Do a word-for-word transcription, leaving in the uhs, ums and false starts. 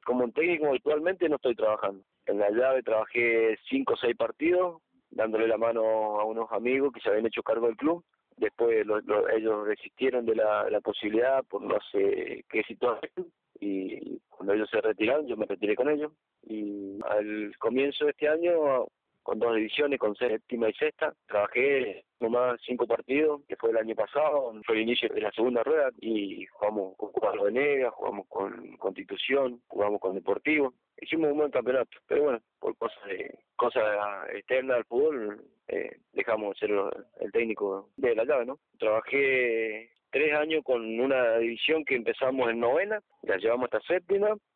Como técnico actualmente no estoy trabajando. En la llave trabajé cinco o seis partidos, dándole la mano a unos amigos que se habían hecho cargo del club. Después lo, lo, ellos desistieron de la, la posibilidad por no sé qué situación, y cuando ellos se retiraron yo me retiré con ellos. Y al comienzo de este año, con dos divisiones, con séptima y sexta, trabajé nomás cinco partidos, que fue el año pasado, fue el inicio de la segunda rueda, y jugamos con Cuadro Venegas, jugamos con Constitución, jugamos con Deportivo. Hicimos un buen campeonato, pero bueno, por cosas de cosas externas al fútbol, eh, dejamos de ser el técnico de la llave, ¿no? Trabajé tres años con una división que empezamos en novena, la llevamos hasta séptima,